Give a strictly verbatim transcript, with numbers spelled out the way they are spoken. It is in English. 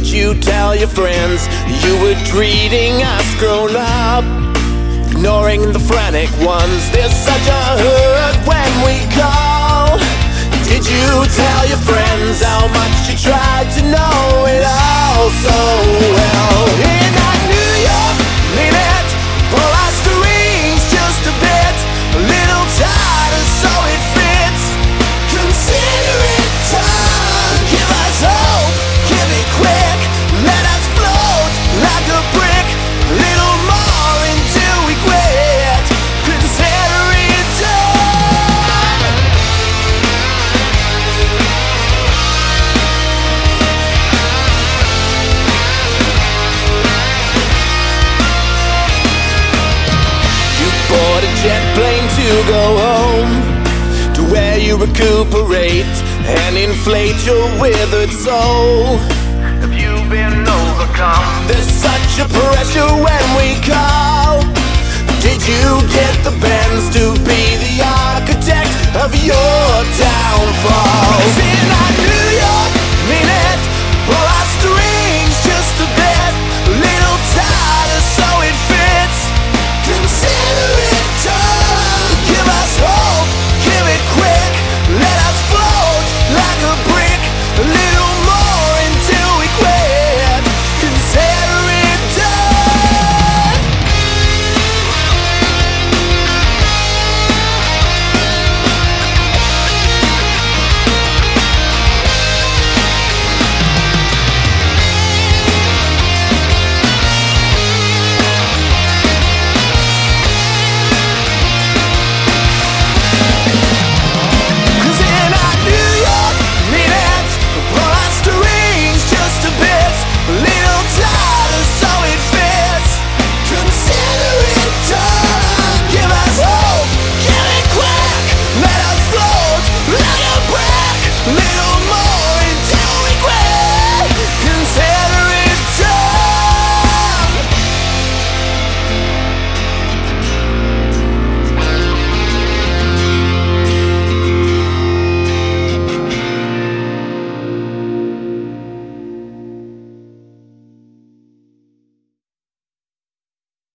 did you tell your friends you were treating us grown up? Ignoring the frantic ones, there's such a hurt when we call. Did you tell your friends how much you tried to know it all so well? In that New York minute, pull our strings just a bit, a little tighter so it fits. Consider it done. Give us hope, give it quick. Let us float like a brick, a little more until we quit. Consider it done. You bought a jet plane to go home, to where you recuperate and inflate your withered soul. Have you been overcome? There's such a